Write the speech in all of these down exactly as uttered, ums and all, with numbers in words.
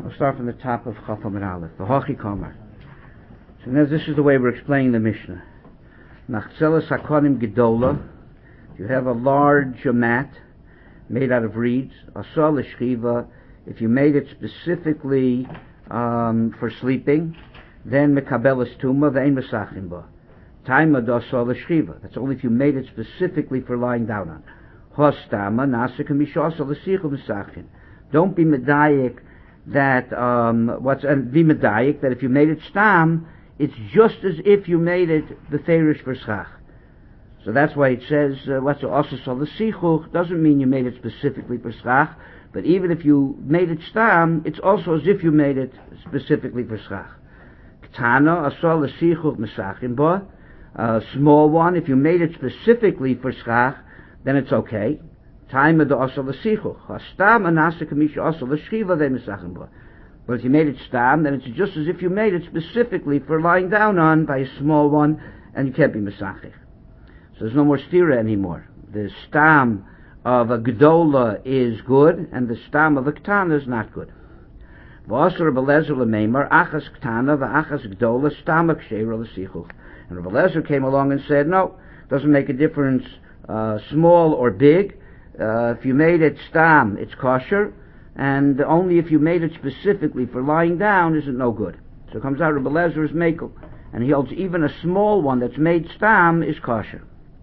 We'll start from the top of Chaf Amud Aleph. The Hachi Kamar. So now this is the way we're explaining the Mishnah. Nachzelas Hakonim Gedola. If you have a large mat made out of reeds, Asal L'Shchiva, if you made it specifically um, for sleeping, then Mekabelas Tuma Ve'en Mesachim Ba. Taima D'Asal L'Shchiva. That's only if you made it specifically for lying down on. Hostama Nasik Mishasal L'Sichu Mesachim. Don't be medayik that um, what's and be medayik that if you made it stam, it's just as if you made it beferish for schach. So that's why it says uh, what's also the sichuch doesn't mean you made it specifically for schach, but even if you made it stam, it's also as if you made it specifically for schach. Ktana asal the sichuch mesachim ba, a small one. If you made it specifically for schach, then it's okay. Time of the asal l'sichuch. Hastam anasik misha asal l'shchiva they misachim ba. But if you made it stam, then it's just as if you made it specifically for lying down on by a small one, and you can't be misachich. So there's no more stira anymore. The stam of a gedola is good, and the stam of a ktana is not good. V'asar Rebbe Lezer l'meimar achas ktana v'achas gedola stam aksheira l'sichuch. And Rebbe Lezer came along and said, no, doesn't make a difference, uh, small or big. Uh, if you made it stam, it's kosher, and only if you made it specifically for lying down is it no good. So it comes out Rebbe Lezer is mekel, and he holds even a small one that's made stam is kosher.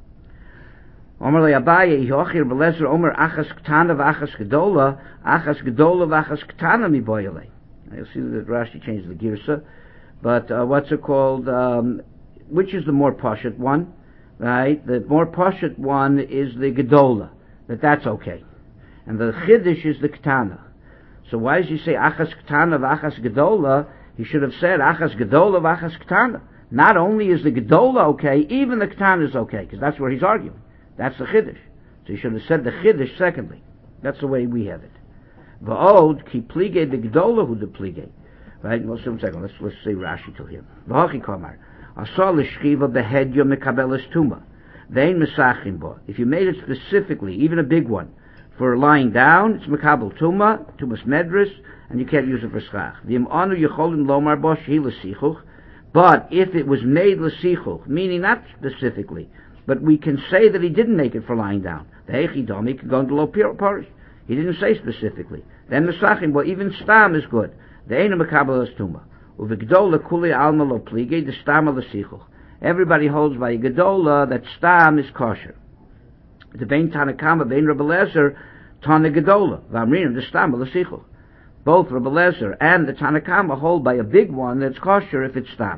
Omer le Abaye, Yochi Rebbe Lezer Omer achas ktana v'achas gedola, achas gedola v'achas ktana mi boyele. You'll see that Rashi changed the girsa, but uh, what's it called? Um, which is the more poshet one? Right, the more poshet one is the gedola. That that's okay. And the chiddush is the ktana. So why does he say achas ktana v'achas gedola? He should have said achas gedola v'achas ktana. Not only is the gedola okay, even the ktana is okay, because that's where he's arguing. That's the chiddush. So he should have said the chiddush secondly. That's the way we have it. V'od ki plige the gedola hu de plige. Right? Well, one second. Let's let's say Rashi till here. V'hachi kamar asal l'shchiva behedya mekabelas tuma. Vein mesachim bo. If you made it specifically, even a big one, for lying down, it's mekabel tuma, tumas medris, and you can't use it for schach. V'im anu yecholim lomar bo shehi l'sichuch. But if it was made l'sichuch, meaning not specifically, but we can say that he didn't make it for lying down. The hechi domi can go into lo parish. He didn't say specifically. Then mesachim bo, even stam is good. The eina mekabel is tuma. Uvigdola kuli alma lo plige, the stam l'sichuch. Everybody holds by a gedola that stam is kosher. The bein Tanakama, bein Rebbe Lezer, Tana gedola. V'amrin the stam l'sichuch. Both Rebbe Lezer and the Tanakama hold by a big one that's kosher if it's stam.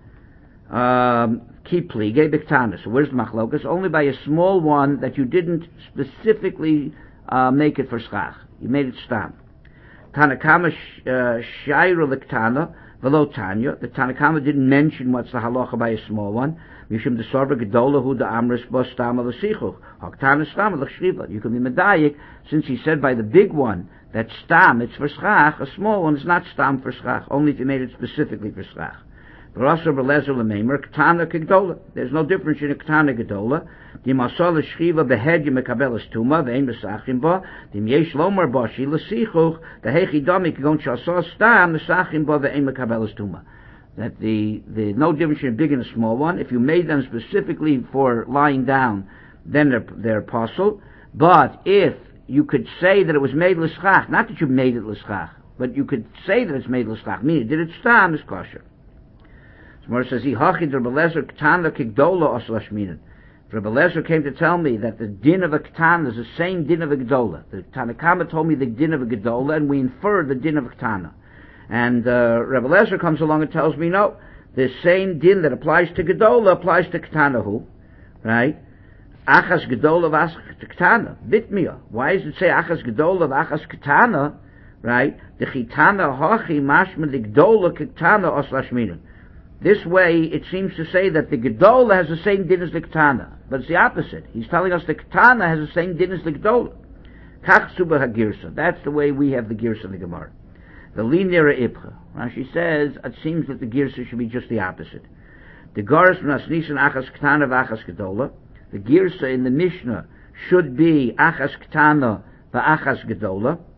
Um, Ki plige b'ktana. So where's the machlokas? Only by a small one that you didn't specifically uh, make it for schach. You made it stam. Tanakama shayra l'ktana. V'lo Tanya, the Tanakama didn't mention what's the halacha by a small one. Mishum de sorba gedola hu de amris bo stama l'sichuch. Haktana stama l'chshriva. You can be medayik, since he said by the big one that stam, it's for schach, a small one is not stam for schach, only if you made it specifically for schach. There's no difference in a ktana gedola. The masal l'shchiva behed yemekabelas tuma ve'en mesachim ba. The yesh lomar ba shi l'sichuch. The hechi dami kagon shasal stam mesachim ba ve'en mekabelas tuma. That the the no difference in a big and a small one. If you made them specifically for lying down, then they're they're apostle. But if you could say that it was made l'schach, not that you made it l'schach, but you could say that it's made l'schach, meaning did it stam is kosher. Gemara says, "Hachid Rebbe Lezer ktana kigdola aslash minin." Rebbe Lezer came to tell me that the din of a ktana is the same din of a gedola. The Tanakama told me the din of a gedola, and we infer the din of a ktana. And uh, Rebbe Lezer comes along and tells me, no, the same din that applies to gedola applies to ktanahu, right? Achas gedola v'achas ktana, bitmia. Why does it say achas gedola v'achas ktana, right? The chitana hachi mashma the gedola ktana aslash minin. This way, it seems to say that the Gedola has the same din as the Ketana. But it's the opposite. He's telling us the Ketana has the same din as the Gedola. Kach suba ha-girsa. That's the way we have the Girsa in the Gemara. The linera ibcha. Rashi says, it seems that the Girsa should be just the opposite. The Garas v'nasnisan achas Ketana v'achas Gedola. The Girsa in the Mishnah should be achas Ketana v'achas Gedola.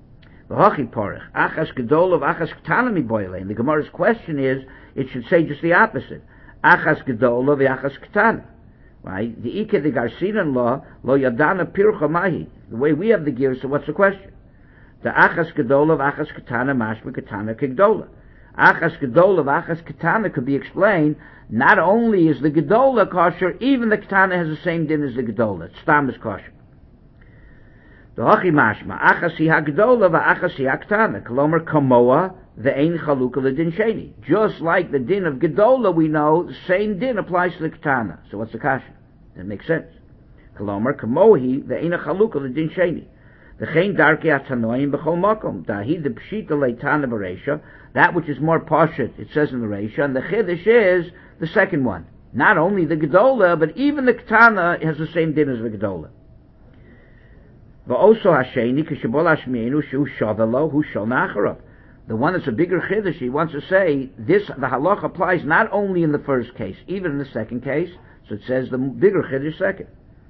V'hochi porach, achas gedola v'achas ketana miboile. And the Gemara's question is, it should say just the opposite. Achas gedola v'achas ketana. Right? The Ike the Garcinan law, lo yadana pircha mahi. The way we have the gear, so what's the question? The achas gedola v'achas ketana mashma ketana kegdola. Achas gedola v'achas ketana could be explained, not only is the gedola kosher, even the ketana has the same din as the gedola. It's stam is kosher. The hachi mashma, achas hi hagdola v'achas hi haktana. Kolomer kamoa ve'ein chaluka l'din sheni. Just like the din of gedola, we know the same din applies to the ketana. So what's the kasha? That makes sense. Kolomer kamohi ve'ein chaluka l'din sheni. V'chein darkei atanoim b'chol makom. Dahi the pshita leitana b'reisha. That which is more pashut, it says in the reisha, and the chiddush is the second one. Not only the gedola, but even the ketana has the same din as the gedola. The one that's a bigger chiddush, he wants to say, this, the halach applies not only in the first case, even in the second case, so it says the bigger chiddush second.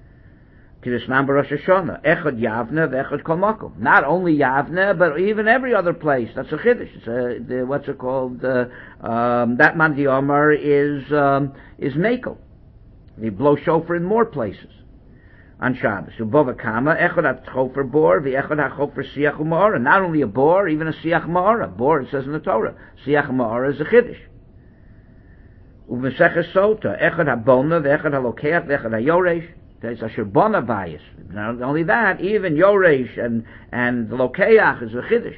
Not only Yavne, but even every other place. That's a chiddush. It's a, the, what's it called? Uh, um, that man the Omar is, um, is Mekel. They blow shofar in more places. On Shabbos. Ubova kama, echad ha-chofer bor, v'echad ha-chofer siach u'ma'ara. Not only a bor, even a siach ma'ara. Bor, it says in the Torah. Siach ma'ara is a chiddush. U'v'seches sota, echad ha-bona, v'echad ha-lokeach, v'echad ha-yoresh. There's a shirbona bias. Not only that, even yoresh and, and the lokeach is a chiddush.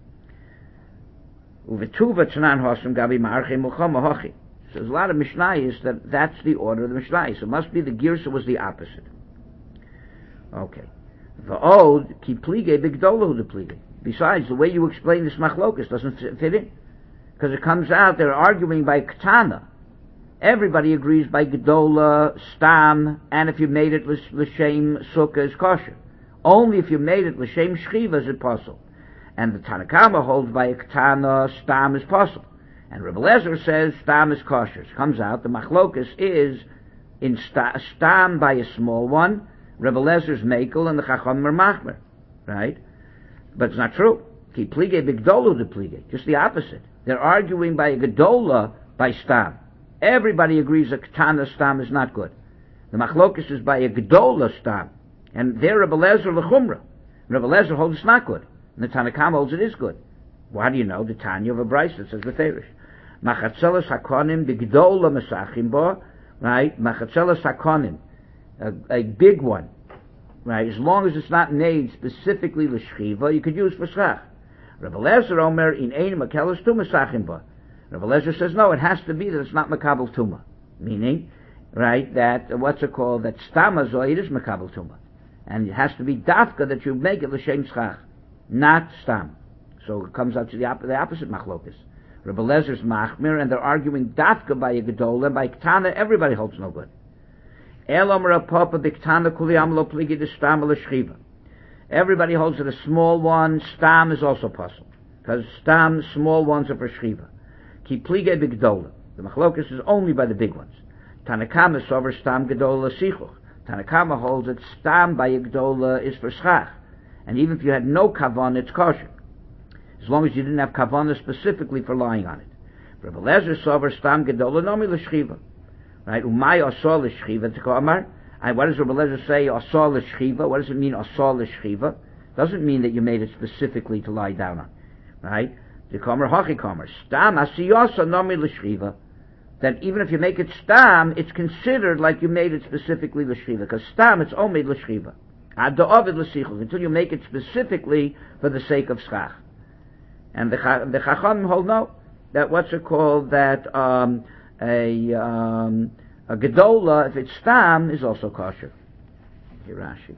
U'v'tuva tznan hosam gabi ma'archei mulchama hochi. So there's a lot of Mishnayos that that's the order of the Mishnayos. So it must be the Girsa was the opposite. Okay. V'od ki plige bigdola hu de plige. Besides, the way you explain this machlokus doesn't fit in, because it comes out they're arguing by ketana. Everybody agrees by gedola, stam, and if you made it l'shem sukkah is kosher. Only if you made it l'shem shchiva is it possible. And the Tanakama holds by a ketana, stam is possible. And Rebbe Lezer says stam is kosher. It comes out the machlokus is in sta, stam by a small one. Rebbe Lezer's Mekel and the Chacham are Machmer, right? But it's not true. Ki plige bigdolu de plige. Just the opposite. They're arguing by a gedola by stam. Everybody agrees that ketana stam is not good. The machlokus is by a gedola stam. And there Rebbe Lezer lechumra. Rebbe Lezer holds it's not good. And the Tanakam holds it is good. Well, how do you know? The Tanya of a Bryce that says the Ferish. Machatzelas hakonim bigdola mesachim bo, right? Machatzelas hakonim. A, a big one, right? As long as it's not made specifically l'shchiva, you could use for schach. Rebbe Lezer omer in ein makelas tuma sachim ba. Rebbe Lezer says no, it has to be that it's not makabel tuma, meaning, right, that uh, what's it called? That stamazoid is makabel tuma, and it has to be dafka that you make it l'shem schach, not stam. So it comes out to the, op- the opposite machlokus. Rebbe Lezer's machmir, and they're arguing dafka by a gedola, by ketana everybody holds no good. Everybody holds that a small one, stam is also possible. Because stam, small ones are for shchiva. Ki plige bigdola. The machlokus is only by the big ones. Tanakama sover stam gedola sichuch. Tanakama holds that stam by gdola is for schach. And even if you had no kavan, it's kosher. As long as you didn't have kavanah specifically for lying on it. Rebbe Lezer sover stam gedola nomi l'shchiva. Right? Umay asal l'shchiva to Amar. What does Rebbe Lezer say? Asal l'shchiva. What does it mean? Asal l'shchiva. Doesn't mean that you made it specifically to lie down on. Right? The Kamar Hachi Kamar. Stam asiyasa nami l'shchiva. That even if you make it stam, it's considered like you made it specifically l'shchiva. Because stam, it's only l'shchiva. Ad da'avid l'sichuch. Until you make it specifically for the sake of schach. And the the Chacham hold no. That what's it called? That um, a um, a gedola, if it's stam, is also kosher. Hirashi.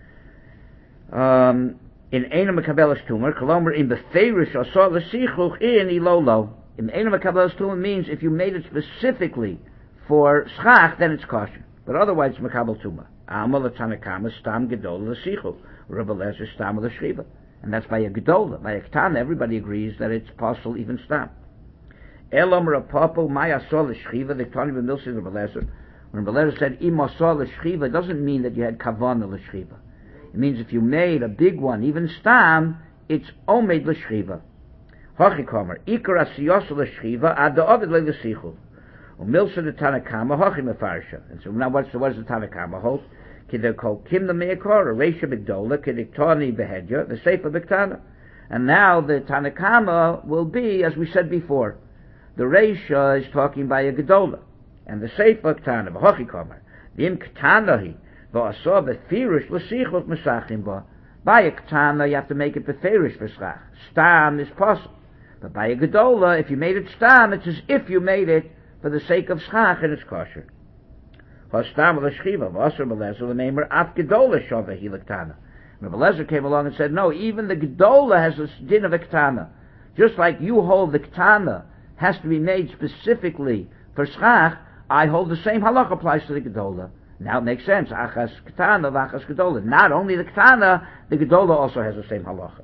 Um, in Eina Mekabelas Tumor, Kolomer in Beferish Asar L'Sichuch in Ilolo. In Eina Mekabelas Tumor means if you made it specifically for schach, then it's kosher. But otherwise, it's Mekabel Tumor. Amal Tanakama Stam Gedola L'Sichuch. Rebbe Lezer Stam L'Shchiva. And that's by a gedola. By a ketana, everybody agrees that it's possible even stam. Elom Rapapo Maya Sol L'Shchiva. The Tani B'Milsi Rebbe Lezer. When Rebbe Lezer said Ima Sol L'Shchiva, it doesn't mean that you had kavanah L'Shchiva. It means if you made a big one, even stam, it's omed l'shchiva. Hochikomer, ikar asiyos l'shchiva, ad da'ovid le'lesichu. Umilsa the Tanakama, hochi mefarsha. And so now what's the, what does the Tanakama hold? Kidder kol kim the me'akor, a reisha b'gdola, kediktani behedya, the sefer b'ktana. And now the Tanakama will be, as we said before, the reisha is talking by a gedola, and the sefer ktana, v'hochikomer, the im ktanahi, v'asor b'firish l'sichut mesachim ba. By a ktana, you have to make it b'firish v'schach. Stam is possible. But by a gedola, if you made it stam, it's as if you made it for the sake of schach, and it's kosher. Hostam l'shchiva, v'asor b'lezer l'meimer, af gedola shova hi l'ktana. Rabbi Lezer came along and said, no, even the gedola has a din of a ktana. Just like you hold the ktana has to be made specifically for schach, I hold the same halach applies to the gedola. Now it makes sense. Achas ktana, v'achas gedola. Not only the ktana, the gedola also has the same halacha.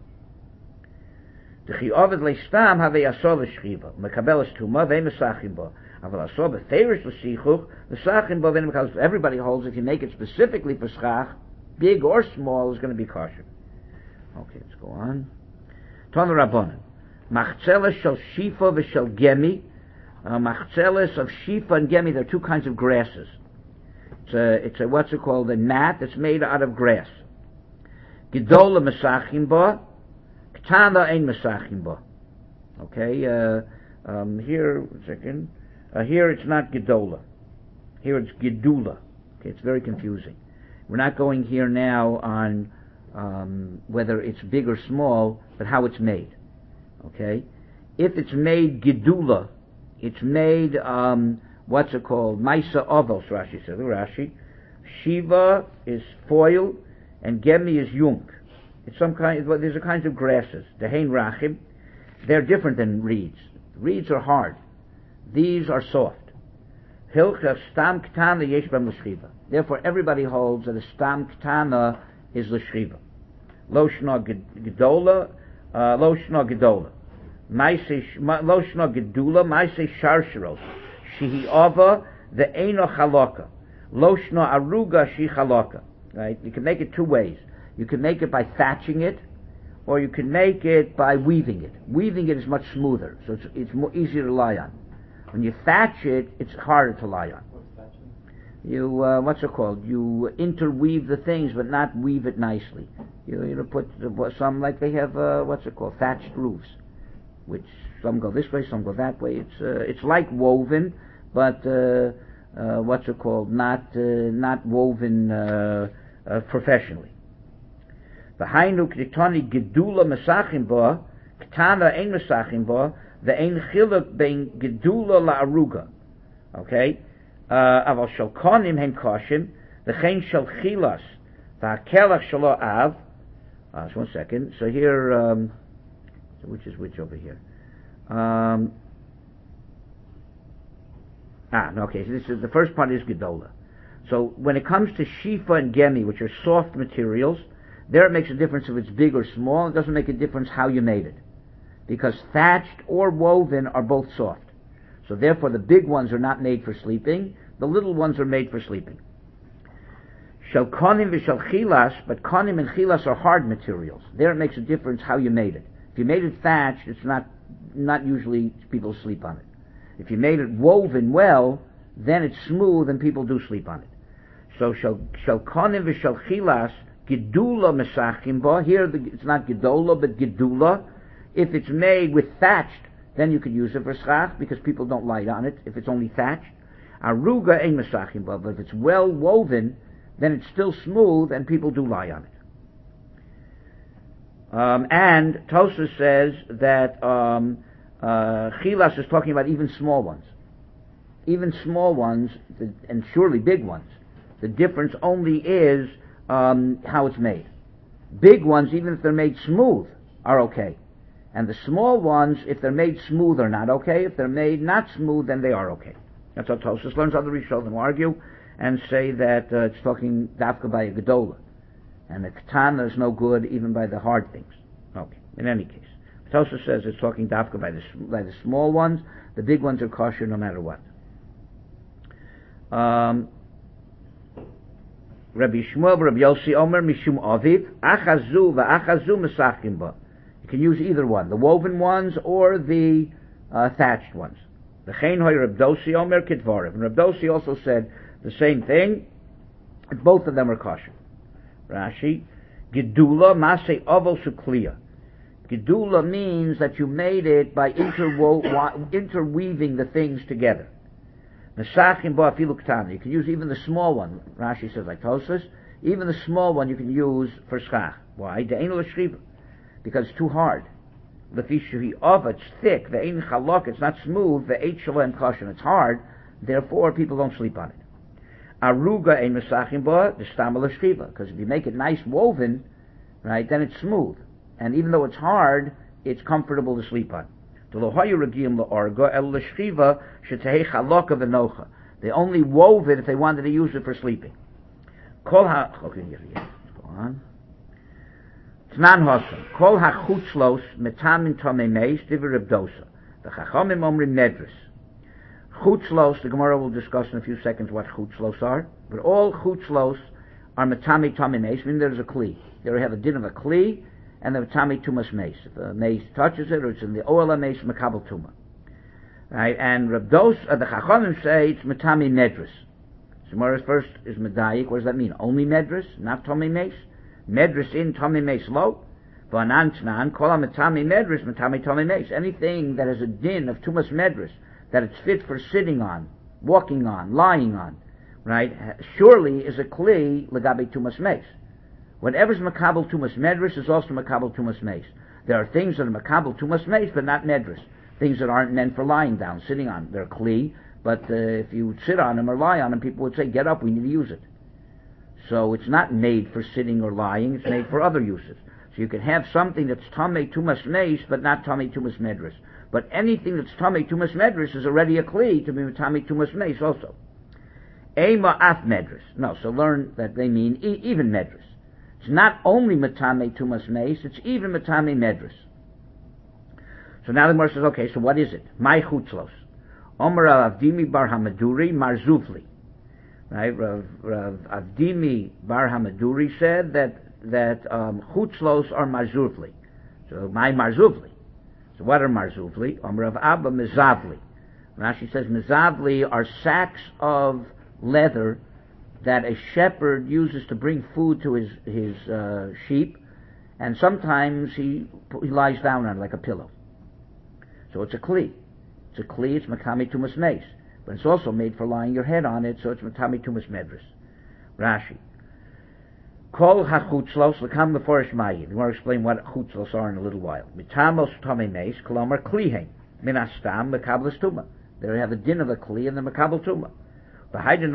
D'chi ovid le'stam havei asor l'shchiva, mekabel es tuma ve'em mesachim bo. Aval asor b'feirish l'sichuch, mesachim bo ve'em mekabel. Everybody holds if you make it specifically for schach, big or small, is going to be kosher. Okay, let's go on. Tana Rabbanan. Machzeles shel shifa v'shel gemi. Uh, machzeles of shifa and gemi, there are two kinds of grasses. It's a, it's a, what's it called, a mat that's made out of grass. Gedola mesachim ba, ktana ein mesachim ba. Okay, uh, um, here, one second. Uh, here it's not gedola. Here it's gedula. Okay, it's very confusing. We're not going here now on um, whether it's big or small, but how it's made. Okay? If it's made gedula, it's made, um, what's it called? Maisa ovos, Rashi says. Rashi. Shiva is foil, and gemi is yung. It's some kind, well, there's a kind of grasses. Dehein rachim. They're different than reeds. Reeds are hard. These are soft. Hilcha stam ktana yesh b'm l'shchiva. Therefore, everybody holds that a stam ktana is l'shchiva. Lo shna gedola, lo shna gedola. Lo shna gedula, maise sharsharos. Shehi ava, the eino chaloka. Lo shna aruga shi chaloka. Right? You can make it two ways. You can make it by thatching it, or you can make it by weaving it. Weaving it is much smoother, so it's, it's more easier to lie on. When you thatch it, it's harder to lie on. What's thatching? You, uh, what's it called? You interweave the things, but not weave it nicely. You, you know, put some, like they have, uh, what's it called? Thatched roofs, which some go this way, some go that way. It's, uh, it's like woven, but, uh, uh, what's it called? Not, uh, not woven, uh, uh, professionally. V'hainu k'titani gedula mesachim ba, k'tana ein mesachim ba, the ein chiluk bein gedula la'aruga. Okay? Aval shel konim hen koshin, the chen shel chilas, v'hakelach shelo av. Uh, so one second. So here, um, so which is which over here? Um, ah, okay. So this is the first part is gedola. So when it comes to shifa and gemi, which are soft materials, there it makes a difference if it's big or small. It doesn't make a difference how you made it, because thatched or woven are both soft. So therefore the big ones are not made for sleeping, the little ones are made for sleeping. Shel konim v'shel chilas, but konim and chilas are hard materials. There it makes a difference how you made it. If you made it thatched, it's not not usually people sleep on it. If you made it woven well, then it's smooth and people do sleep on it. So shel shel konim v'shel chilas, gedula mesachim ba. Here the, it's not gedola but gedula. If it's made with thatched, then you could use it for schach, because people don't lie on it if it's only thatched. Aruga ein mesachim ba. But if it's well woven, then it's still smooth and people do lie on it. Um, and Tosfos says that um, uh, chilas is talking about even small ones. Even small ones, and surely big ones. The difference only is um, how it's made. Big ones, even if they're made smooth, are okay. And the small ones, if they're made smooth, are not okay. If they're made not smooth, then they are okay. That's how Tosfos learns. Other Rishonim argue and say that uh, it's talking dafka by a gedola, and the katana is no good even by the hard things. Okay. In any case, Tosfos says it's talking dafka by the by the small ones. The big ones are kosher no matter what. Um, Rabbi Shmuel, Rabbi Yossi Omer, Mishum Aviv, Achazu va'achazu mesachim ba. can use either one, the woven ones or the uh, thatched ones. V'chein hoy Reb Dosi omer kitvarev. And Reb Dosi also said the same thing. Both of them are kosher. Rashi, Gedula masei avol shukliya. Gedula means that you made it by interwo- interweaving the things together. Mesachim bo afilu k'tana. You can use even the small one. Rashi says like Tosfos, even the small one you can use for schach. Why? De'enu l'shriva. Because it's too hard. Lefishu of it's thick. Ve'ein chalok, it's not smooth. Ve'eit shalem kosher, it's hard. Therefore, people don't sleep on it. Aruga ein mesachim bo the stam l'shriva. Because if you make it nice woven, right, then it's smooth. And even though it's hard, it's comfortable to sleep on. They only wove it if they wanted to use it for sleeping. Kol ha okay, go on. Tnan Hosan. Kol hachutzlos metamin tomei meis divrei Reb Dosa. The Chachamim omrim medris. Chutzlos, the Gemara will discuss in a few seconds what chutzlos are, but all chutzlos are metami tomei meis, meaning there's a kli. They have a din of a kli, and the metami tumas meis. If the meis touches it, or it's in the oil meis, makabel tuma. Right, and Reb Dosa, uh, the Chachamim say it's metami medris. Gemara's first is medayik. What does that mean? Only medris, not tomei meis. Medris in tomei meis lo. V'anantnan kol metami medris metami tomei meis. Anything that has a din of tumas medris, that it's fit for sitting on, walking on, lying on, right? Surely is a kli legabe tumas meis. Whatever's makabel tumas medris is also makabel tumas meis. There are things that are makabel tumas meis, but not medris. Things that aren't meant for lying down, sitting on. They're kli, but uh, if you sit on them or lie on them, people would say, "Get up, we need to use it." So it's not made for sitting or lying; it's made for other uses. So you can have something that's tamei tumas meis, but not tamei tumas medris. But anything that's tamei tumas medris is already a kli to be tamei tumas meis also. Ema af medris. No, so learn that they mean e- even medris. It's not only metame tumas meis, it's even metame medris. So now the Gemara says, okay, so what is it? My chutzlos. Omer Avdimi bar Hamaduri marzuvli. Right, Rav, Rav Avdimi bar Hamaduri said that that um, chutzlos are marzuvli. So my marzuvli. So what are marzuvli? Omer Rav Abba mezavli. Rashi says mezavli are sacks of leather that a shepherd uses to bring food to his his uh, sheep, and sometimes he he lies down on it like a pillow. So it's a kli. It's a kli. It's makami tumas meis, but it's also made for lying your head on it. So it's makami tumas medris. Rashi. Kol hachutzlos lekam leforish mayin. We want to explain what chutzlos are in a little while. Mitamos tomei meis kolomar klihen minastam makabel tuma. They have a din of a kli and the makabel tuma. It's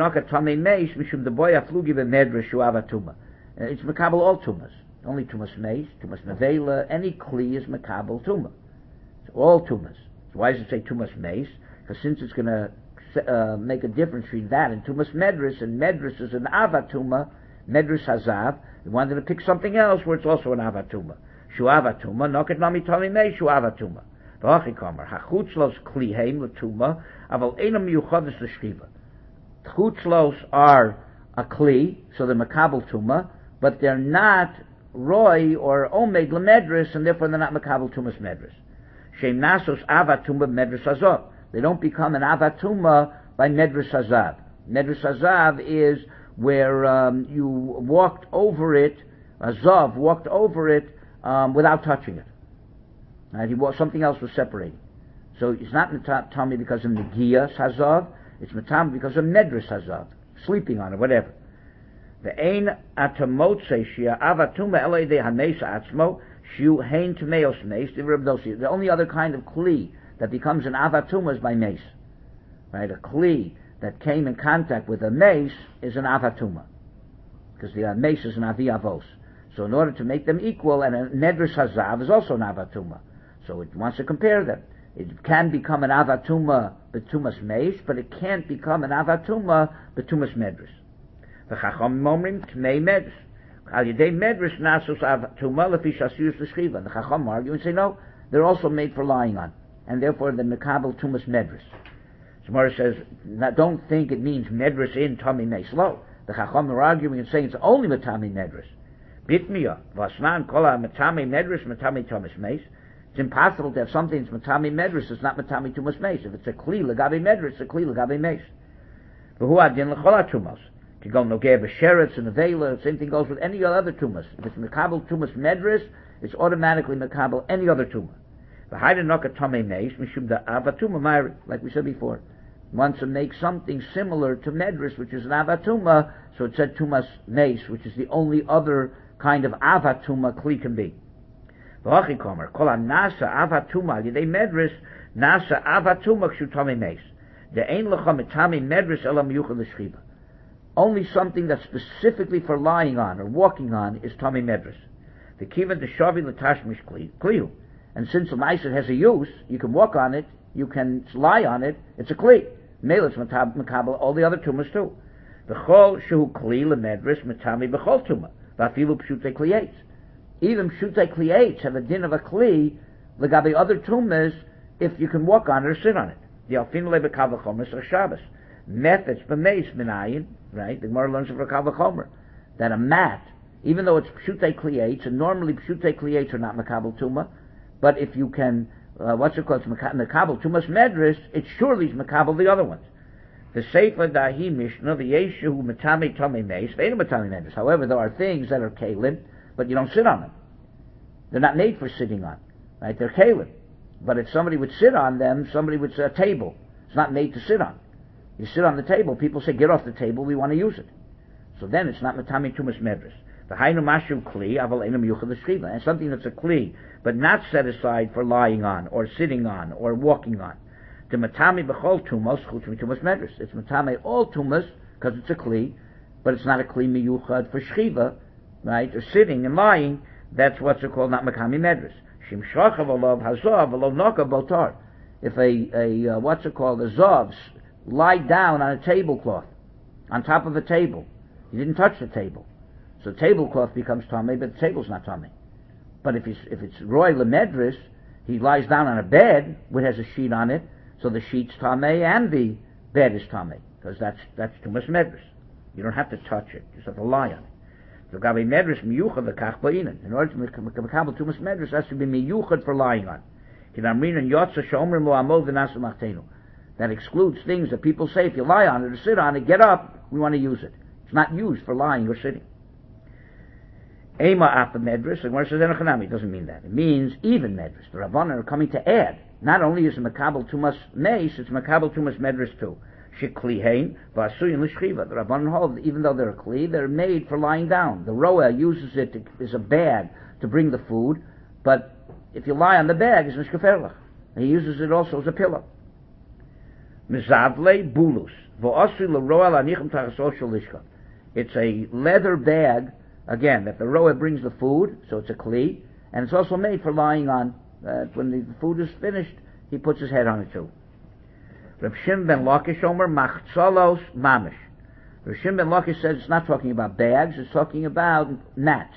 makabel all tumas. Only tumas meis, tumas nevela, any kli is makabel tuma. It's all tumas. So why does it say tumas meis? Because since it's going to uh, make a difference between that and tumas medris, and medris is an avatuma, medris hazav, you wanted to pick something else where it's also an avatuma. Shuavatuma, noket nami tami meis, shuavatuma. V'achikomer, hachutzlos kliheim l'tuma, aval enam miyuchavis l'shriva. Chutzlos are a kli, so they're makabel tuma, but they're not roy or omed lemedris, and therefore they're not makabel tumas medris. Shem nasos avatuma medris hazav. They don't become an avatuma by medris hazav. Medris hazav is where um, you walked over it, hazav walked over it um, without touching it. Right? He walked, something else was separating. So it's not matami because of negias hazav. It's matam because of medris hazav, sleeping on it, whatever. The ein atamotse shia avatuma elei de hameis atzmo shiu hein tmeos meis divrei Reb Dosi. The only other kind of kli that becomes an avatuma is by meis. Right, a kli that came in contact with a meis is an avatuma, because the meis is an avi avos. So in order to make them equal, and a medris hazav is also an avatuma, so it wants to compare them. It can become an avatuma betumas meis, but it can't become an avatuma betumas medris. The chacham momrim tmei medris. Al yedei medris nasus avatuma lefi shasiyus l'shchiva. The chacham argue and say no, they're also made for lying on, and therefore the mekabel tumas medris. Gemara says, don't think it means medris in tami meis. Lo, the chacham are arguing and saying it's only metami medris. Bitmiya vasnan kola metami medris metami tumas meis. It's impossible to have something that's matami medris. It's not matami tumas meis. If it's a kli legabe medris, it's a kli legabe meis. But who adin lechola tumas? To go nogeh b'sheretz and avela. Same thing goes with any other tumas. If it's mekabel tumas medris, it's automatically mekabel any other tumah. V'hayden noka tamei meis mishum da avatuma ma'ir, like we said before. Wants to make something similar to medris, which is an avatuma, so it said tumas meis, which is the only other kind of avatuma kli can be. V'hachi komer kol nasa avatuma yidei medris nasa avatuma kshu tamei meis. The ein lecha mitami medris elam yuchel l'shchiva. Only something that's specifically for lying on or walking on is tamei medris. The kiva the shavi l'tashmish kliu. And since the ma'aser has a use, you can walk on it, you can lie on it, it's a kli. Mele it's makabel all the other tumas too. B'chol shehu kli lemedris matami b'chol tuma. V'afilu pshutei kliyates. Even pshutei kliyates have a din of a kli legabe other tumas if you can walk on it or sit on it. The alfinu le b'kavah chomer or Shabbos. Methods b'meis minayin, right? The Gemara learns of Kavah chomer that a mat, even though it's pshutei kliyates, and normally pshutei kliyates are not makabel tuma, but if you can, uh, what's it called, mekabel tumas medris, it surely is mekabel the other ones. The Sefer Dahi Mishnah, the Yeshu Matami Tami Meis, Veda Matami Medris. However, there are things that are kalim, but you don't sit on them. They're not made for sitting on, right? They're kalim. But if somebody would sit on them, somebody would say a table. It's not made to sit on. You sit on the table, people say, get off the table, we want to use it. So then it's not Matami Tumas Medris. The Hainu Mashu Kli, Aval Enum Yuchel L'Shchiva, and something that's a Kli, but not set aside for lying on, or sitting on, or walking on. The Matami B'chol Tumas, Chutz Tumas Medris. It's Matami all Tumas, because it's a Kli, but it's not a Kli Miyuchad for Shchiva, right, or sitting and lying. That's what's called not Makami Medris. Shim Shachav Alav Hazav Alav Noka Botar. If a, a uh, what's it called, a Zav, lie down on a tablecloth, on top of a table. You didn't touch the table. So the tablecloth becomes Tameh, but the table's not Tameh. But if, he's, if it's Roy Lemedris, he lies down on a bed, which has a sheet on it, so the sheet's Tameh and the bed is Tameh, because that's, that's Tumas Medris. You don't have to touch it, you just have to lie on it. So Gabi Medris miyuchad lekach ba'inen. In order to make Tumas Medris, has to be miyuchad for lying on. That excludes things that people say, if you lie on it or sit on it, get up, we want to use it. It's not used for lying or sitting. Ema apa medris, the Gemara says enochanami, it doesn't mean that. It means even medris. The Rabbanan are coming to add. Not only is it makabel tumas meis, it's makabel tumas medris too. Sheklihein v'asuyin l'shchiva. The Rabbanan hold that even though they're a kli, they're made for lying down. The roa uses it to, as a bag to bring the food, but if you lie on the bag, it's mishkaferlach. He uses it also as a pillow. Mizavle bulus v'asu l'roa l'anichem tachasosho lishka. It's a leather bag, again, that the roa brings the food, so it's a kli, and it's also made for lying on. Uh, when the food is finished, he puts his head on it too. Rav Shim ben Lakish Omer machzalos mamish. Rav Shim ben Lakish says it's not talking about bags; it's talking about mats.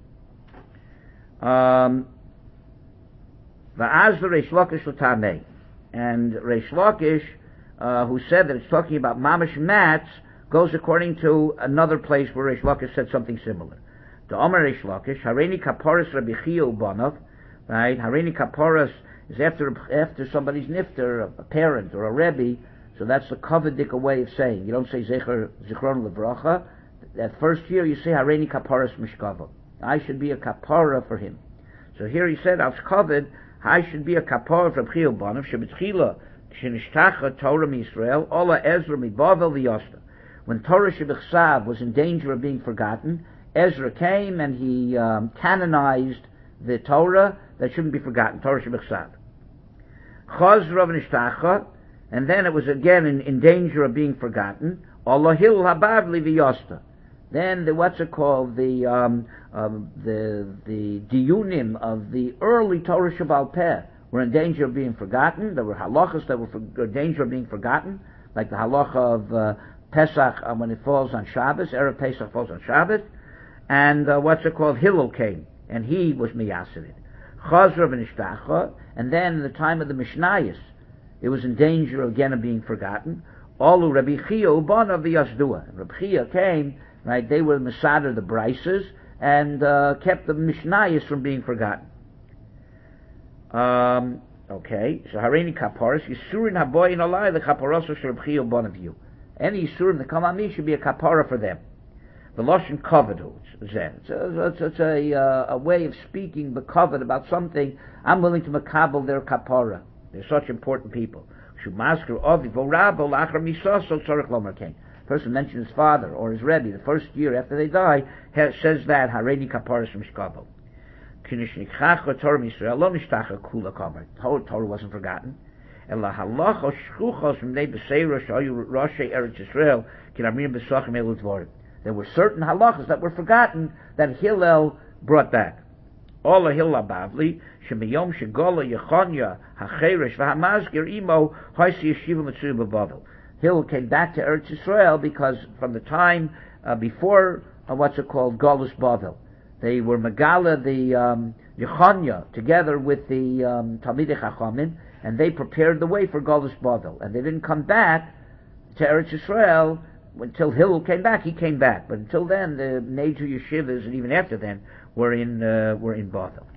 Um, Va'az the Reish Lakish l'tamei, and Reish Lakish, uh, who said that it's talking about mamish mats, goes according to another place where Reish Lakish said something similar. The Omer Reish Lakish, Hareini Kaporis Rabbi Chiyu Banov, right? Hareini Kaporis is after after somebody's nifter, a parent or a rebbe, so that's the kavadik way of saying. You don't say Zecher Zichron Levracha. That first year you say Hareini Kaporis Mishkava. I should be a kapara for him. So here he said, I've covered, I should be a kapara for Chiyu Banov, Shebetchila, Shenishtacha Torah Yisrael, Ola Ezra Mibavel V'Yosta. When Torah Shebechsav was in danger of being forgotten, Ezra came and he um, canonized the Torah that shouldn't be forgotten, Torah Shebechsav. Chaz Rav Nishtacha, and then it was again in, in danger of being forgotten, Allah Hil Habavli V'Yosta. Then the, what's it called, the, um, um, the, the diyunim of the early Torah Shebaal Peh were in danger of being forgotten. There were halachas that were for, in danger of being forgotten, like the halacha of uh, Pesach uh, when it falls on Shabbos, Erev Pesach falls on Shabbos, and uh, what's it called, Hillel came, and he was miyasid. Chazra v'nishtacha, and then in the time of the Mishnayos, it was in danger again of being forgotten. Olu Rabbi Chia Uban of the Yazdua. Rabbi Chia came, right, they were Masada the Brises, and uh, kept the Mishnayos from being forgotten. Um, okay, so Hareini Kaparas, Yisurin Haboyin Alai, the Kaparos of Shabchio one of you. Any Yisurim that come on me should be a Kapara for them. The Lashon Kavod, it's a, it's, it's a, uh, a way of speaking, but Kavod, about something. I'm willing to makabel their Kapara. They're such important people. Shumasker Ovivo Rabo Lachar Misaso Tzarech Lomer Kain. Person mentions his father or his Rebbe the first year after they die, has, says that Hareini Kaparas from Shkabel. Torah wasn't forgotten. There were certain halachas that were forgotten that Hillel brought back. All Hillel Bavli, Shemiyom Shegola Yechonya Hacheresh VaHamazgir Imo Haisi Yeshiva Mitzvah Bavel. Hillel came back to Eretz Yisrael because from the time uh, before uh, what's it called Golus Bavel, they were Megala the um, Yechonya together with the um, Talmidei Chachamim, and they prepared the way for Golus Bavel. And they didn't come back to Eretz Yisrael until Hillel came back. He came back, but until then, the major yeshivas, and even after then, were in uh, were in Bavel.